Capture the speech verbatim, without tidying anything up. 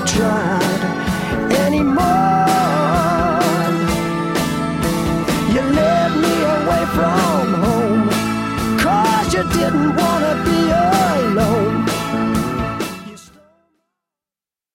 tried anymore. You led me away from home, 'cause you didn't want